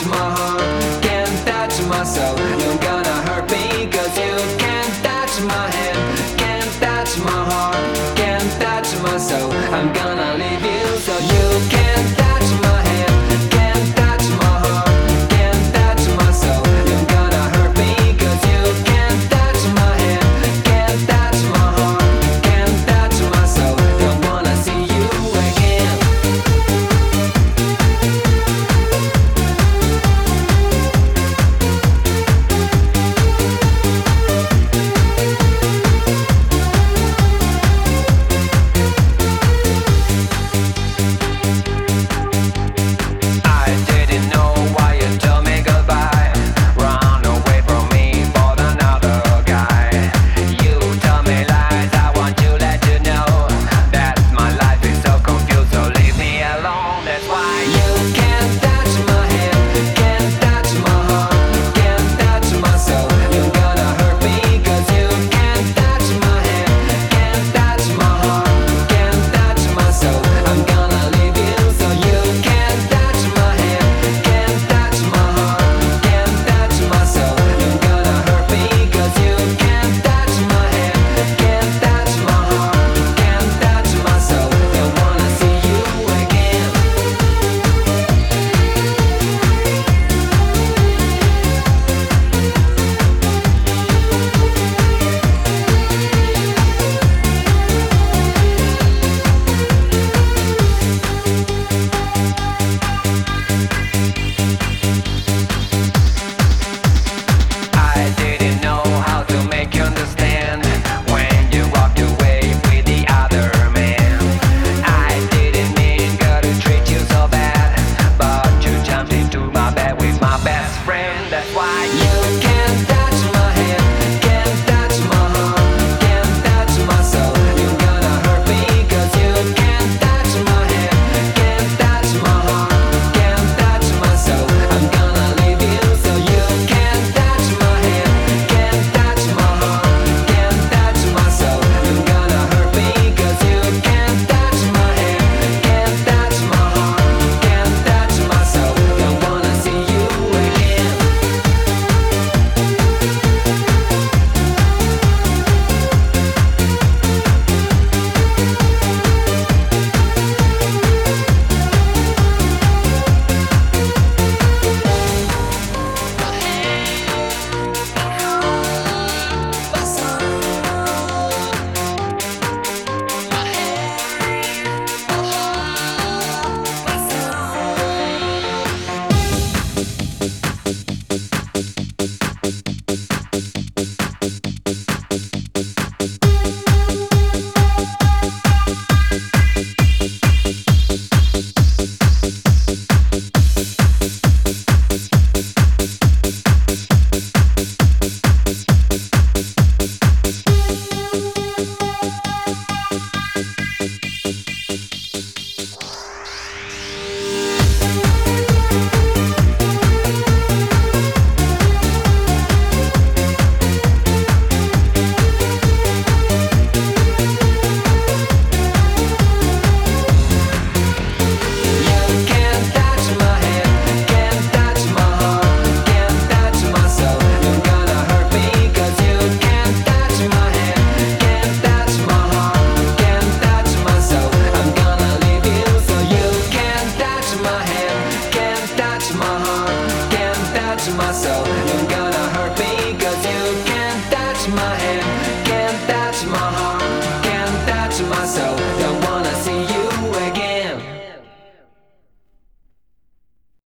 my heart, can't touch my soul. You're gonna hurt me 'cause you can't touch my hand, can't touch my heart, can't touch my soul. I'm gonna leave you so you can't touch my hand, can't touch my heart, can't touch my soul. You're gonna hurt me 'cause you can't touch my hand, can't touch my heart, can't touch my soul. Don't wanna see you again. I didn't know why you told me goodbye. Run away from me for another guy. You tell me lies, I want to let you know that my life is so confused, so leave me alone. That's why you can't touch my hand, can't touch my heart, can't touch my soul. You're gonna hurt me 'cause you can't touch my hand, can't touch my heart, can't touch my soul. I'm gonna leave you so you can't touch my hand, can't touch my heart, can't touch my soul. You're gonna hurt me 'cause you can't touch my hand, can't touch my heart, can't touch my soul. Don't wanna see you again.